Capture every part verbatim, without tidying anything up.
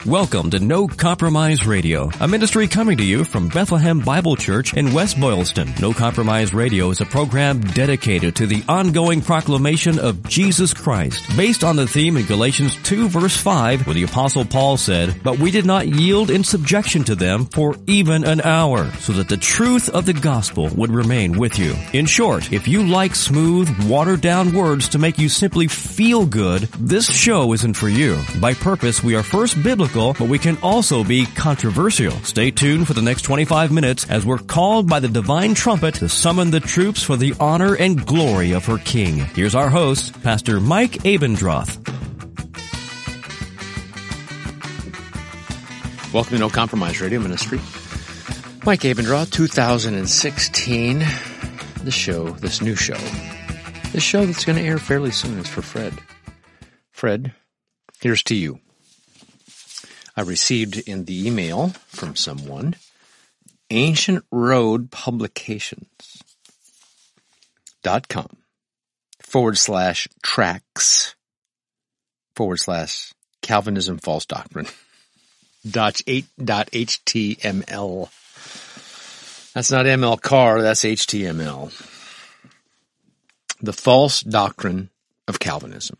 Welcome to No Compromise Radio, a ministry coming to you from Bethlehem Bible Church in West Boylston. No Compromise Radio is a program dedicated to the ongoing proclamation of Jesus Christ, based on the theme in Galatians two verse five, where the Apostle Paul said, "But we did not yield in subjection to them for even an hour, so that the truth of the gospel would remain with you." In short, if you like smooth, watered-down words to make you simply feel good, this show isn't for you. By purpose, we are first biblical, but we can also be controversial. Stay tuned for the next twenty-five minutes as we're called by the divine trumpet to summon the troops for the honor and glory of her King. Here's our host, Pastor Mike Abendroth. Welcome to No Compromise Radio Ministry. Mike Abendroth, two thousand sixteen. The show, this new show, this show that's going to air fairly soon is for Fred. Fred, here's to you. I received in the email from someone, Ancient Road Publications dot com forward slash tracks forward slash Calvinism False Doctrine dot eight dot H T M L. That's not M L car, that's H T M L. The false doctrine of Calvinism.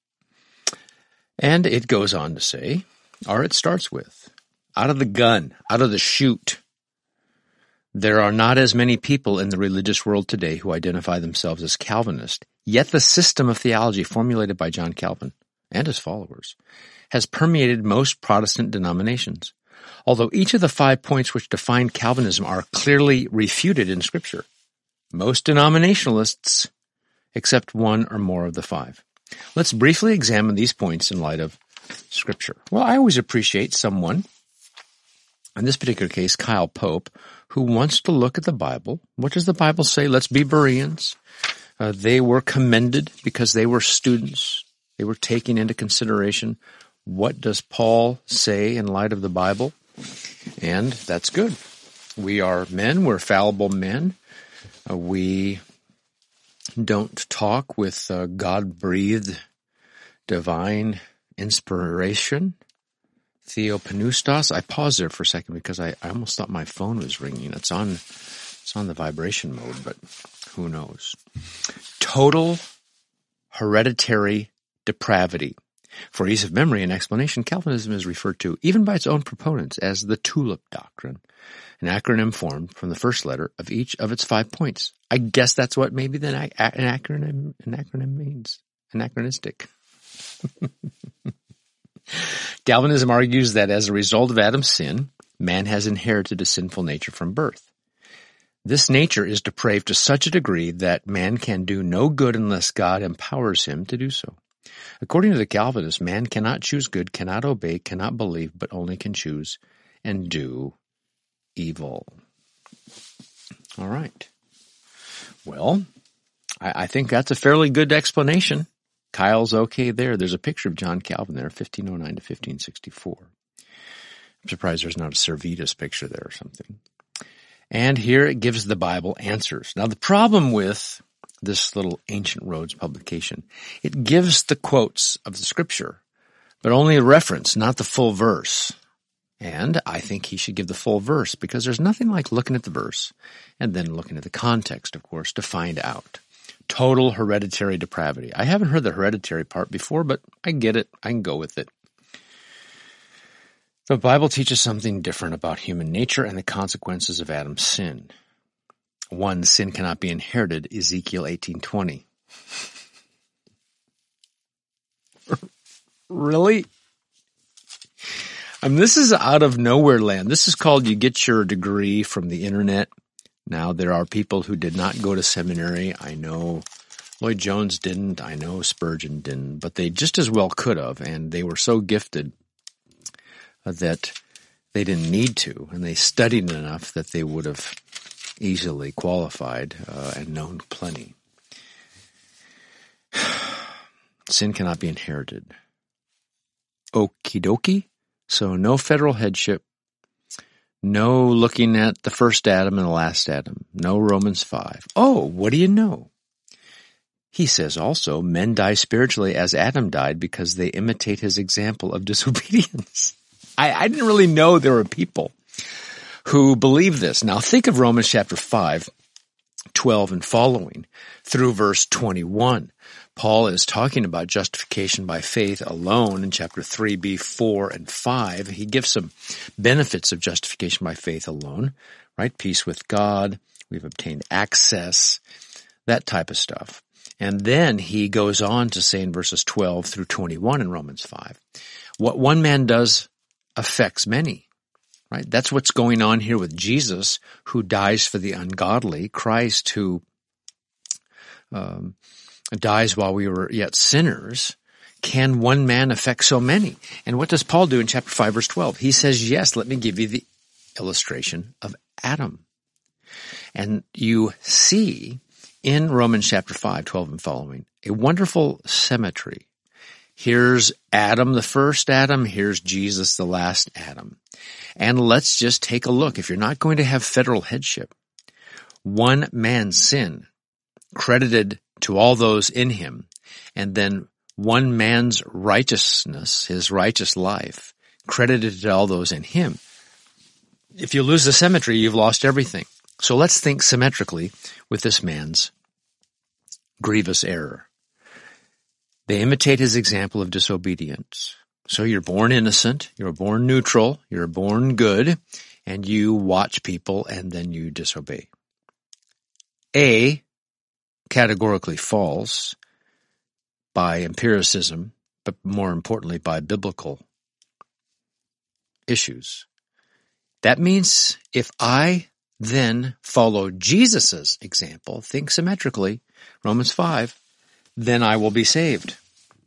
And it goes on to say, or it starts with, out of the gun, out of the chute, there are not as many people in the religious world today who identify themselves as Calvinist, yet the system of theology formulated by John Calvin and his followers has permeated most Protestant denominations. Although each of the five points which define Calvinism are clearly refuted in Scripture, most denominationalists accept one or more of the five. Let's briefly examine these points in light of Scripture. Well, I always appreciate someone, in this particular case, Kyle Pope, who wants to look at the Bible. What does the Bible say? Let's be Bereans. Uh, they were commended because they were students. They were taking into consideration what does Paul say in light of the Bible, and that's good. We are men. We're fallible men. Uh, we don't talk with uh, God-breathed divine inspiration, theopneustos. I paused there for a second because I, I almost thought my phone was ringing. It's on, it's on the vibration mode, but who knows? Total hereditary depravity. For ease of memory and explanation, Calvinism is referred to, even by its own proponents, as the tulip doctrine, an acronym formed from the first letter of each of its five points. I guess that's what maybe the, an acronym an acronym means. Anachronistic. Calvinism argues that as a result of Adam's sin, man has inherited a sinful nature from birth. This nature is depraved to such a degree that man can do no good unless God empowers him to do so. According to the Calvinists, man cannot choose good, cannot obey, cannot believe, but only can choose and do evil. All right. Well, I, I think that's a fairly good explanation. Kyle's okay there. There's a picture of John Calvin there, fifteen oh nine to fifteen sixty-four. I'm surprised there's not a Servetus picture there or something. And here it gives the Bible answers. Now, the problem with this little Ancient Roads publication, it gives the quotes of the Scripture, but only a reference, not the full verse. And I think he should give the full verse because there's nothing like looking at the verse and then looking at the context, of course, to find out. Total hereditary depravity. I haven't heard the hereditary part before, but I get it. I can go with it. The Bible teaches something different about human nature and the consequences of Adam's sin. One, sin cannot be inherited, Ezekiel eighteen twenty. Really? Um, this is out of nowhere land. This is called you get your degree from the internet. Now, there are people who did not go to seminary. I know Lloyd Jones didn't. I know Spurgeon didn't. But they just as well could have, and they were so gifted that they didn't need to, and they studied enough that they would have easily qualified uh, and known plenty. Sin cannot be inherited. Okie dokie. So no federal headship. No looking at the first Adam and the last Adam. No Romans five. Oh, what do you know? He says also, men die spiritually as Adam died because they imitate his example of disobedience. I, I didn't really know there were people who believe this. Now think of Romans chapter five, twelve and following through verse twenty-one. Paul is talking about justification by faith alone in chapter three b, four, and five. He gives some benefits of justification by faith alone, right? Peace with God. We've obtained access, that type of stuff. And then he goes on to say in verses twelve through twenty-one in Romans five, what one man does affects many, right? That's what's going on here with Jesus, who dies for the ungodly, Christ who um, dies while we were yet sinners. Can one man affect so many? And what does Paul do in chapter five, verse twelve? He says, yes, let me give you the illustration of Adam. And you see in Romans chapter five, twelve and following, a wonderful symmetry. Here's Adam, the first Adam. Here's Jesus, the last Adam. And let's just take a look. If you're not going to have federal headship, one man's sin credited to all those in him, and then one man's righteousness, his righteous life, credited to all those in him. If you lose the symmetry, you've lost everything. So let's think symmetrically with this man's grievous error. They imitate his example of disobedience. So you're born innocent, you're born neutral, you're born good, and you watch people and then you disobey. A, categorically false by empiricism, but more importantly by biblical issues. That means if I then follow Jesus' example, think symmetrically, Romans five, then I will be saved.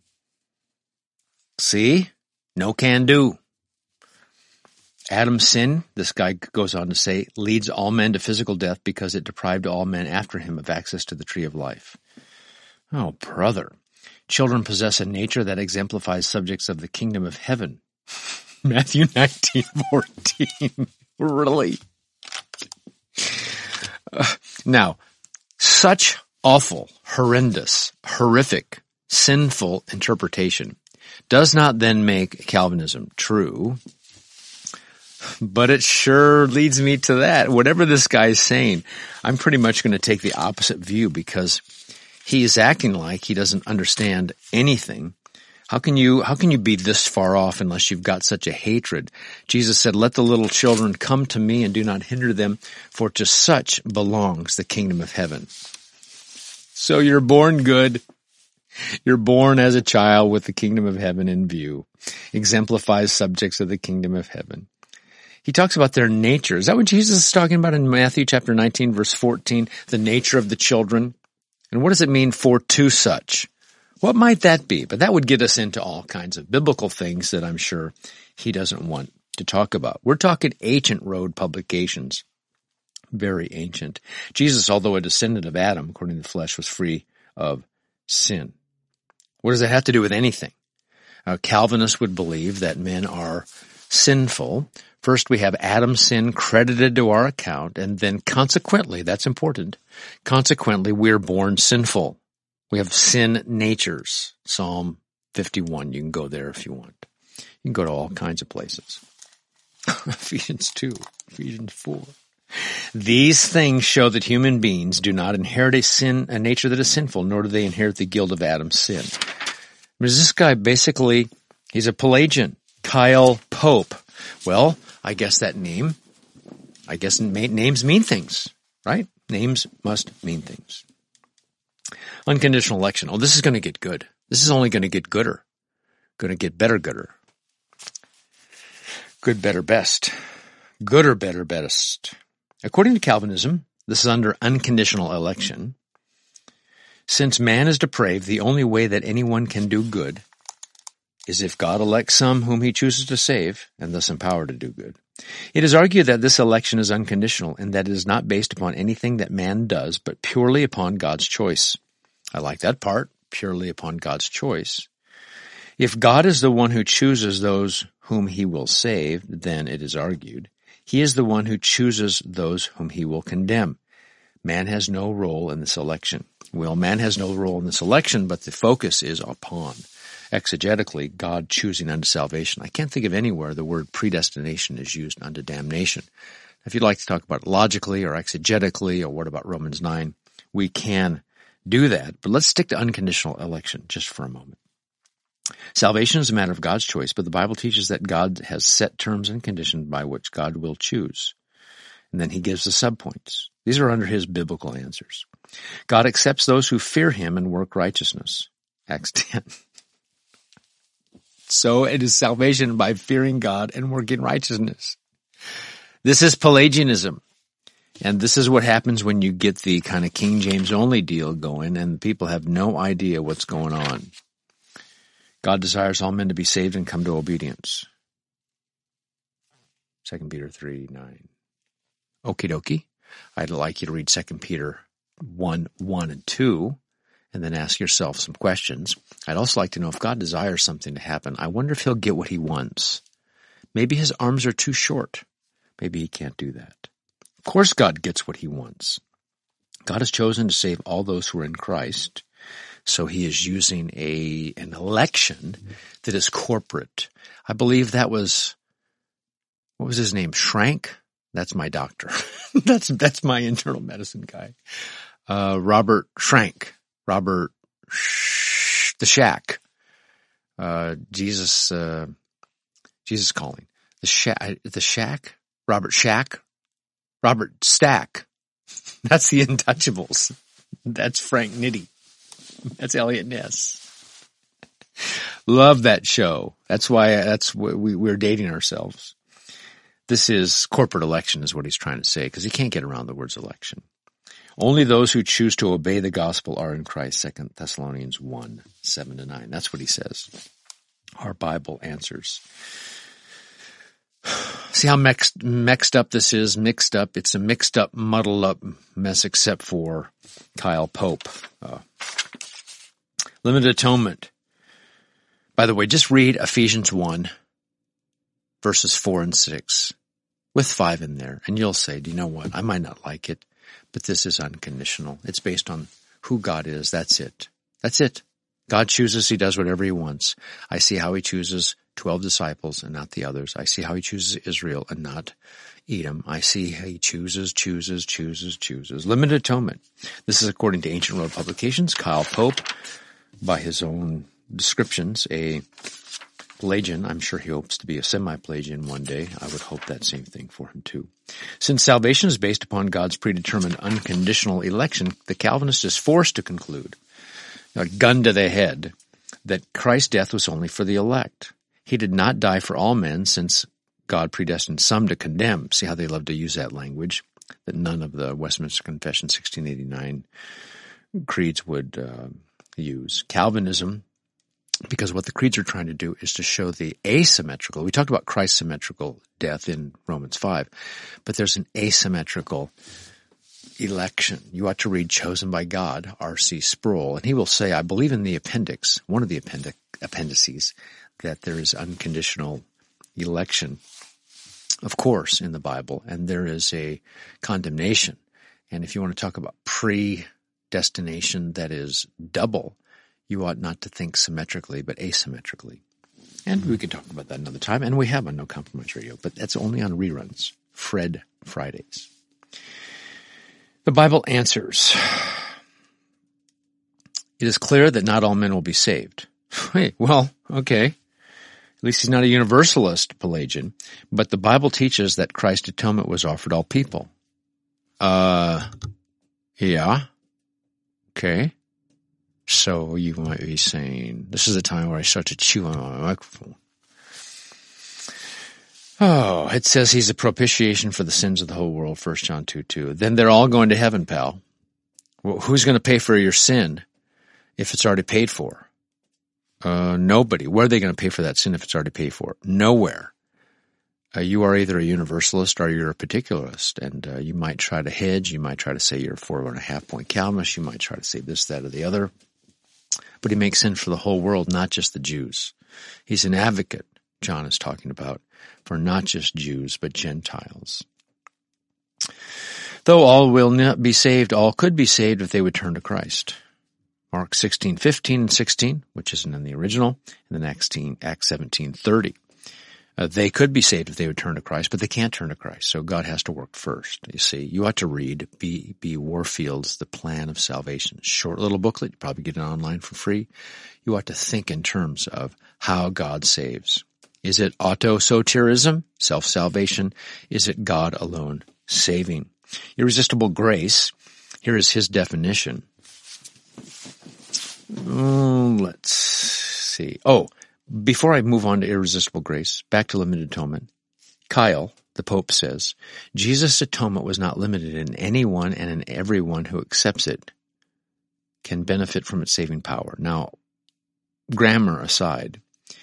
See? No can do. Adam's sin, this guy goes on to say, leads all men to physical death because it deprived all men after him of access to the tree of life. Oh, brother. Children possess a nature that exemplifies subjects of the kingdom of heaven. Matthew nineteen fourteen. Really? Uh, now, such awful, horrendous, horrific, sinful interpretation does not then make Calvinism true, but it sure leads me to that. Whatever this guy is saying, I'm pretty much going to take the opposite view because he is acting like he doesn't understand anything. How can you, how can you be this far off unless you've got such a hatred? Jesus said, let the little children come to me and do not hinder them, for to such belongs the kingdom of heaven. So you're born good. You're born as a child with the kingdom of heaven in view. Exemplifies subjects of the kingdom of heaven. He talks about their nature. Is that what Jesus is talking about in Matthew chapter nineteen, verse fourteen? The nature of the children. And what does it mean for to such? What might that be? But that would get us into all kinds of biblical things that I'm sure he doesn't want to talk about. We're talking ancient road publications. Very ancient. Jesus, although a descendant of Adam, according to the flesh, was free of sin. What does that have to do with anything? Uh, Calvinists would believe that men are sinful. First, we have Adam's sin credited to our account, and then consequently, that's important, consequently, we're born sinful. We have sin natures. Psalm fifty-one, you can go there if you want. You can go to all kinds of places. Ephesians two, Ephesians four. These things show that human beings do not inherit a sin, a nature that is sinful, nor do they inherit the guilt of Adam's sin. There's this guy basically, he's a Pelagian, Kyle Pope. Well, I guess that name, I guess names mean things, right? Names must mean things. Unconditional election. Oh, this is going to get good. This is only going to get gooder. Going to get better, gooder. Good, better, best. Gooder, better, best. According to Calvinism, this is under unconditional election. Since man is depraved, the only way that anyone can do good is if God elects some whom he chooses to save, and thus empowered to do good. It is argued that this election is unconditional and that it is not based upon anything that man does, but purely upon God's choice. I like that part, purely upon God's choice. If God is the one who chooses those whom he will save, then it is argued, he is the one who chooses those whom he will condemn. Man has no role in this election. Well, man has no role in this election, but the focus is upon exegetically, God choosing unto salvation. I can't think of anywhere the word predestination is used unto damnation. If you'd like to talk about it logically or exegetically, or what about Romans nine, we can do that. But let's stick to unconditional election just for a moment. Salvation is a matter of God's choice, but the Bible teaches that God has set terms and conditions by which God will choose. And then he gives the subpoints. These are under his biblical answers. God accepts those who fear him and work righteousness. Acts ten. So it is salvation by fearing God and working righteousness. This is Pelagianism. And this is what happens when you get the kind of King James only deal going and people have no idea what's going on. God desires all men to be saved and come to obedience. Second Peter three nine. Okie dokie. I'd like you to read Second Peter one one and two, and then ask yourself some questions. I'd also like to know if God desires something to happen, I wonder if he'll get what he wants. Maybe his arms are too short. Maybe he can't do that. Of course God gets what he wants. God has chosen to save all those who are in Christ. So he is using a an election that is corporate. I believe that was, what was his name? Schrank? That's my doctor. that's that's my internal medicine guy. Uh, Robert Schrank. Robert Sh- the Shack. Uh, Jesus, uh, Jesus calling. The Shack, the Shack? Robert Shack? Robert Stack. That's the Untouchables. That's Frank Nitti. That's Elliot Ness. Love that show. That's why, that's why we, we're dating ourselves. This is corporate election is what he's trying to say, because he can't get around the words election. Only those who choose to obey the gospel are in Christ, Second Thessalonians one, seven to nine. That's what he says. Our Bible answers. See how mixed, mixed up this is? Mixed up. It's a mixed up, muddled up mess except for Kyle Pope. Uh, limited atonement. By the way, just read Ephesians one, verses four and six, with five in there, and you'll say, do you know what? I might not like it, but this is unconditional. It's based on who God is. That's it. That's it. God chooses. He does whatever he wants. I see how he chooses twelve disciples and not the others. I see how he chooses Israel and not Edom. I see how he chooses, chooses, chooses, chooses. Limited atonement. This is according to Ancient Road Publications. Kyle Pope, by his own descriptions, a Pelagian. I'm sure he hopes to be a semi-Pelagian one day. I would hope that same thing for him too. Since salvation is based upon God's predetermined unconditional election, the Calvinist is forced to conclude, a gun to the head, that Christ's death was only for the elect. He did not die for all men, since God predestined some to condemn. See how they love to use that language that none of the Westminster Confession sixteen eighty-nine creeds would uh, use. Calvinism, because what the creeds are trying to do is to show the asymmetrical. We talked about Christ's symmetrical death in Romans five, but there's an asymmetrical election. You ought to read Chosen by God, R C Sproul, and he will say, I believe in the appendix, one of the appendic, appendices, that there is unconditional election, of course, in the Bible, and there is a condemnation. And if you want to talk about predestination that is double, you ought not to think symmetrically, but asymmetrically. And we could talk about that another time, and we have on No Compromise Radio, but that's only on reruns, Fred Fridays. The Bible answers. It is clear that not all men will be saved. Wait, well, okay. At least he's not a universalist, Pelagian, but the Bible teaches that Christ's atonement was offered all people. Uh, yeah. Okay. So you might be saying, this is the time where I start to chew on my microphone. Oh, it says he's a propitiation for the sins of the whole world, First John two two. Then they're all going to heaven, pal. Well, who's going to pay for your sin if it's already paid for? Uh, nobody. Where are they going to pay for that sin if it's already paid for? Nowhere. Uh, you are either a universalist or you're a particularist, and uh, you might try to hedge. You might try to say you're a four and a half point Calvinist. You might try to say this, that, or the other. But he makes sin for the whole world, not just the Jews. He's an advocate, John is talking about, for not just Jews, but Gentiles. Though all will not be saved, all could be saved if they would turn to Christ. Mark sixteen fifteen and sixteen, which isn't in the original, and then Acts seventeen thirty. Uh, they could be saved if they would turn to Christ, but they can't turn to Christ, so God has to work first. You see, you ought to read B. B. Warfield's The Plan of Salvation. Short little booklet, you probably get it online for free. You ought to think in terms of how God saves. Is it auto-soterism, self-salvation? Is it God alone saving? Irresistible grace, here is his definition. Mm, let's see. Oh, before I move on to irresistible grace, back to limited atonement. Kyle, the Pope, says, Jesus' atonement was not limited, and anyone and in everyone who accepts it can benefit from its saving power. Now, grammar aside,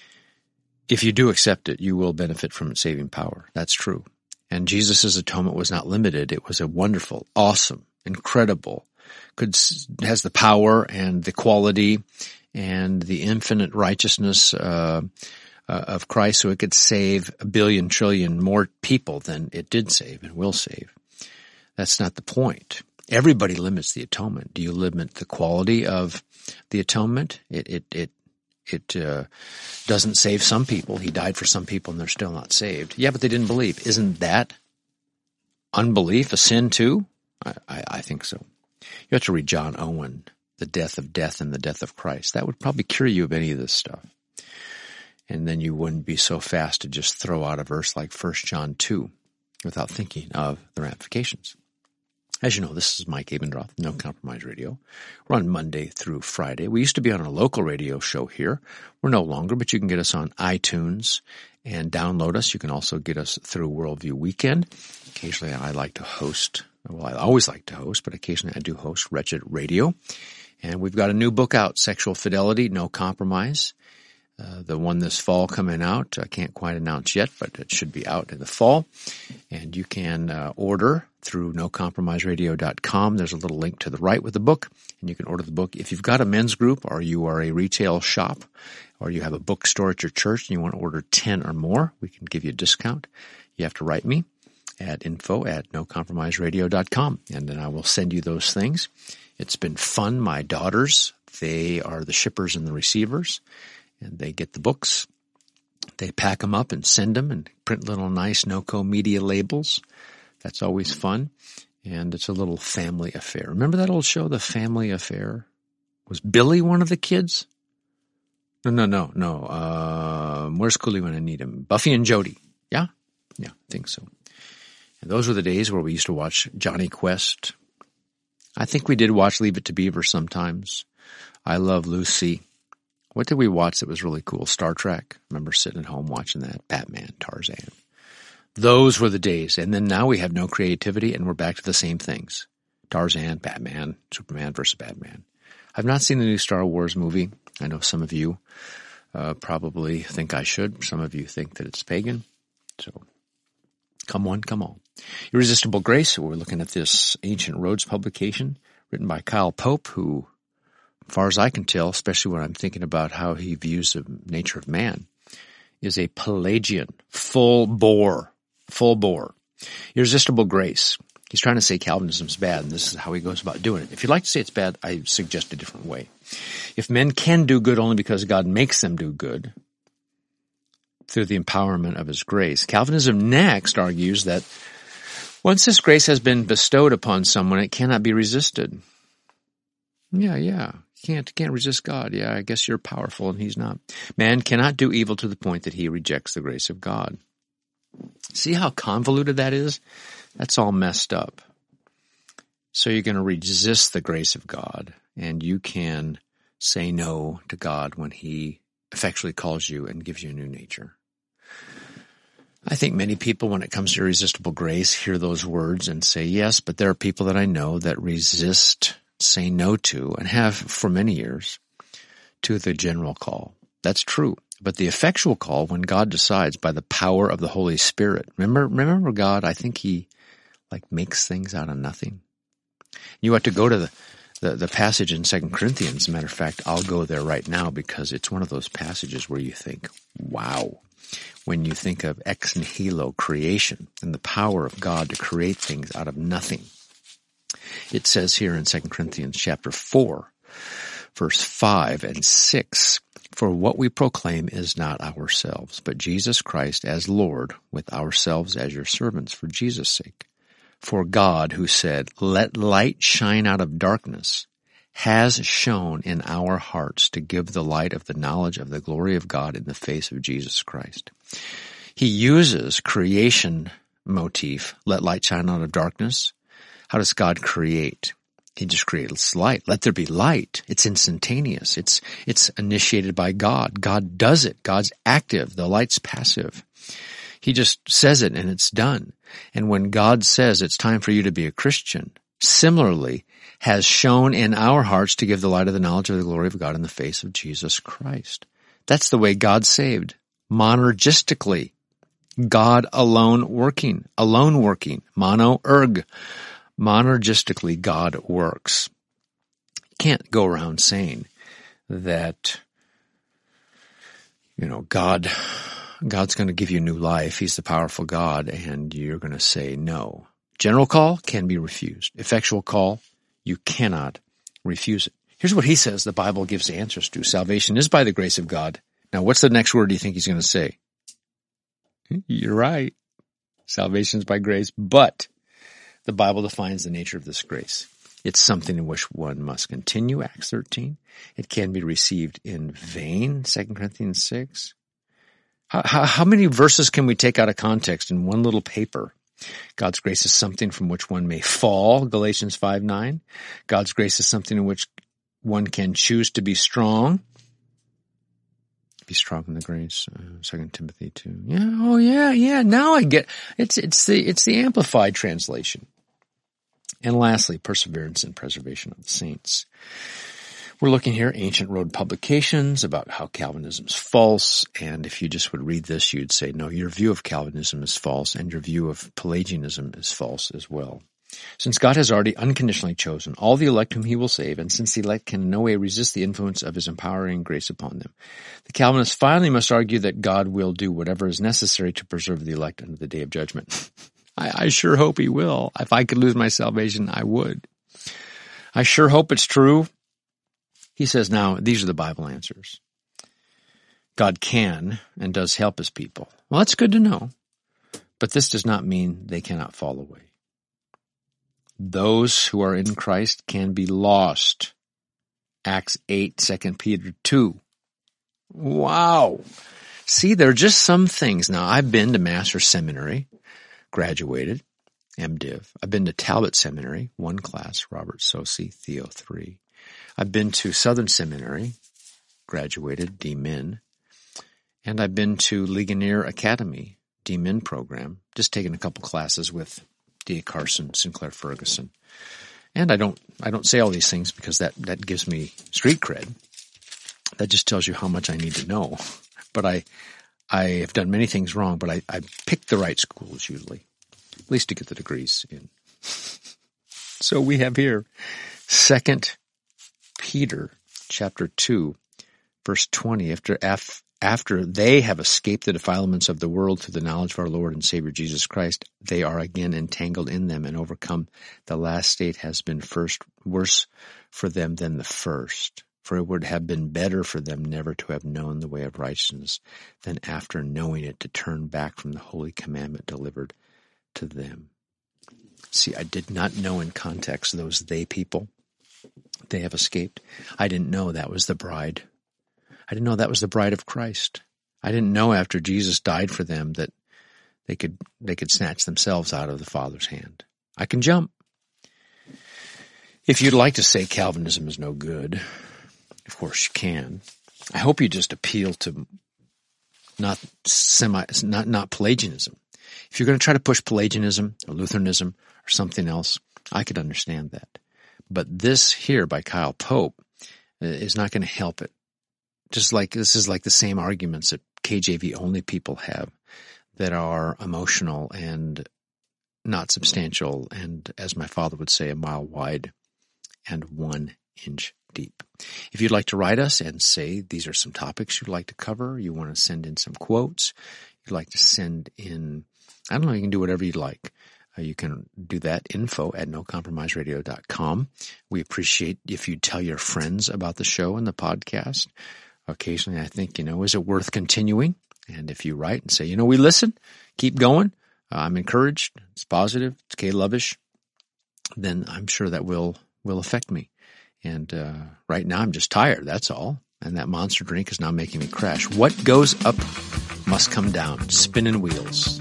if you do accept it, you will benefit from its saving power. That's true. And Jesus' atonement was not limited. It was a wonderful, awesome, incredible, could has the power and the quality and the infinite righteousness uh, uh, of Christ, so it could save a billion trillion more people than it did save and will save. That's not the point. Everybody limits the atonement. Do you limit the quality of the atonement? It it it it uh, doesn't save some people. He died for some people and they're still not saved. Yeah, but they didn't believe. Isn't that unbelief a sin too? I, I, I think so. You have to read John Owen, The Death of Death and the Death of Christ. That would probably cure you of any of this stuff. And then you wouldn't be so fast to just throw out a verse like First John two without thinking of the ramifications. As you know, this is Mike Abendroth, No Compromise Radio. We're on Monday through Friday. We used to be on a local radio show here. We're no longer, but you can get us on iTunes and download us. You can also get us through Worldview Weekend. Occasionally I like to host, well, I always like to host, but occasionally I do host Wretched Radio. And we've got a new book out, Sexual Fidelity, No Compromise. Uh, the one this fall coming out, I can't quite announce yet, but it should be out in the fall. And you can uh, order through no compromise radio dot com. There's a little link to the right with the book, and you can order the book. If you've got a men's group or you are a retail shop or you have a bookstore at your church and you want to order ten or more, we can give you a discount. You have to write me at info at no compromise radio dot com, and then I will send you those things. It's been fun. My daughters, they are the shippers and the receivers. And they get the books, they pack them up and send them and print little nice NoCo media labels. That's always fun. And it's a little family affair. Remember that old show, The Family Affair? Was Billy one of the kids? No, no, no, no. Uh, where's Cooley when I need him? Buffy and Jody. Yeah? Yeah, I think so. And those were the days where we used to watch Johnny Quest. I think we did watch Leave It to Beaver sometimes. I Love Lucy. What did we watch that was really cool? Star Trek. I remember sitting at home watching that. Batman, Tarzan. Those were the days. And then now we have no creativity and we're back to the same things. Tarzan, Batman, Superman versus Batman. I've not seen the new Star Wars movie. I know some of you uh, probably think I should. Some of you think that it's pagan. So come one, come all. Irresistible Grace. We're looking at this Ancient Roads publication written by Kyle Pope, who, as far as I can tell, especially when I'm thinking about how he views the nature of man, is a Pelagian, full bore, full bore. Irresistible Grace. He's trying to say Calvinism's bad, and this is how he goes about doing it. If you'd like to say it's bad, I suggest a different way. If men can do good only because God makes them do good through the empowerment of his grace, Calvinism next argues that once this grace has been bestowed upon someone, it cannot be resisted. Yeah, yeah. Can't can't resist God. Yeah, I guess you're powerful and he's not. Man cannot do evil to the point that he rejects the grace of God. See how convoluted that is? That's all messed up. So you're going to resist the grace of God, and you can say no to God when he effectually calls you and gives you a new nature. I think many people, when it comes to irresistible grace, hear those words and say, yes, but there are people that I know that resist, say no to, and have for many years, to the general call. That's true. But the effectual call, when God decides by the power of the Holy Spirit, remember, remember God, I think he like makes things out of nothing. You have to go to the, the, the passage in Second Corinthians. As a matter of fact, I'll go there right now because it's one of those passages where you think, wow. When you think of ex nihilo creation and the power of God to create things out of nothing. It says here in Second Corinthians chapter four, verse five and six. For what we proclaim is not ourselves, but Jesus Christ as Lord, with ourselves as your servants for Jesus' sake. For God, who said, let light shine out of darkness, has shone in our hearts to give the light of the knowledge of the glory of God in the face of Jesus Christ. He uses creation motif, let light shine out of darkness. How does God create? He just creates light. Let there be light. It's instantaneous. It's, it's initiated by God. God does it. God's active. The light's passive. He just says it and it's done. And when God says it's time for you to be a Christian, similarly has shown in our hearts to give the light of the knowledge of the glory of God in the face of Jesus Christ. That's the way God saved. Monergistically. God alone working. Alone working. Mono erg. Monergistically, God works. You can't go around saying that, you know, God, God's going to give you new life. He's the powerful God, and you're going to say no. General call can be refused. Effectual call, you cannot refuse it. Here's what he says the Bible gives answers to. Salvation is by the grace of God. Now, what's the next word do you think he's going to say? You're right. Salvation is by grace, but the Bible defines the nature of this grace. It's something in which one must continue, Acts thirteen. It can be received in vain, Second Corinthians six. How, how, how many verses can we take out of context in one little paper? God's grace is something from which one may fall, Galatians five nine. God's grace is something in which one can choose to be strong. Be strong in the grace, uh, Second Timothy two. Yeah, oh yeah, yeah, now I get, it's, it's the, it's the Amplified translation. And lastly, perseverance and preservation of the saints. We're looking here, Ancient Road Publications, about how Calvinism is false. And if you just would read this, you'd say, no, your view of Calvinism is false, and your view of Pelagianism is false as well. Since God has already unconditionally chosen all the elect whom he will save, and since the elect can in no way resist the influence of his empowering grace upon them, the Calvinists finally must argue that God will do whatever is necessary to preserve the elect unto the day of judgment. I, I sure hope he will. If I could lose my salvation, I would. I sure hope it's true. He says, now, these are the Bible answers. God can and does help his people. Well, that's good to know. But this does not mean they cannot fall away. Those who are in Christ can be lost. Acts eight, Second Peter two. Wow. See, there are just some things. Now, I've been to Master's Seminary, graduated, MDiv. I've been to Talbot Seminary, one class, Robert Sosi, Theo three. I've been to Southern Seminary, graduated, D Min. And I've been to Ligonier Academy, D Min program, just taken a couple classes with D A Carson, Sinclair Ferguson. And I don't, I don't say all these things because that, that gives me street cred. That just tells you how much I need to know. But I, I have done many things wrong, but I, I picked the right schools usually, at least to get the degrees in. So we have here Second Peter chapter two, verse twenty, after, after they have escaped the defilements of the world through the knowledge of our Lord and Savior Jesus Christ, they are again entangled in them and overcome. The last state has been first worse for them than the first. For it would have been better for them never to have known the way of righteousness than after knowing it to turn back from the holy commandment delivered to them. See, I did not know in context those they people. They have escaped. I didn't know that was the bride. I didn't know that was the bride of Christ. I didn't know after Jesus died for them that they could they could snatch themselves out of the Father's hand. I can jump. If you'd like to say Calvinism is no good, of course you can. I hope you just appeal to not semi, not not Pelagianism. If you're going to try to push Pelagianism or Lutheranism or something else, I could understand that. But this here by Kyle Pope is not going to help it. Just like this is like the same arguments that K J V only people have that are emotional and not substantial and, as my father would say, a mile wide and one inch deep. If you'd like to write us and say these are some topics you'd like to cover, you want to send in some quotes, you'd like to send in, I don't know, you can do whatever you'd like. Uh, you can do that, info at no compromise radio dot com. We appreciate if you tell your friends about the show and the podcast. Occasionally I think, you know, is it worth continuing? And if you write and say, you know, we listen, keep going, uh, I'm encouraged, it's positive, it's K-Lovish, then I'm sure that will, will affect me. And uh, right now I'm just tired, that's all. And that monster drink is now making me crash. What goes up must come down, spinning wheels.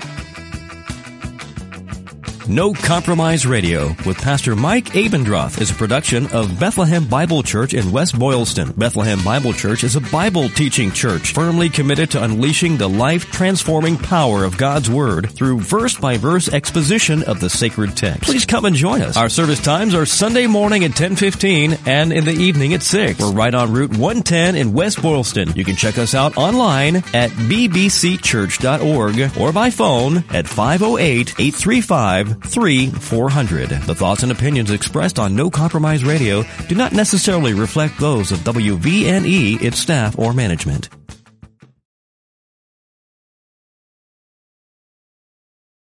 No Compromise Radio with Pastor Mike Abendroth is a production of Bethlehem Bible Church in West Boylston. Bethlehem Bible Church is a Bible teaching church firmly committed to unleashing the life-transforming power of God's Word through verse-by-verse exposition of the sacred text. Please come and join us. Our service times are Sunday morning at ten fifteen and in the evening at six. We're right on Route one ten in West Boylston. You can check us out online at b b c church dot org or by phone at five oh eight, eight three five, three four hundred. The thoughts and opinions expressed on No Compromise Radio do not necessarily reflect those of W V N E, its staff, or management.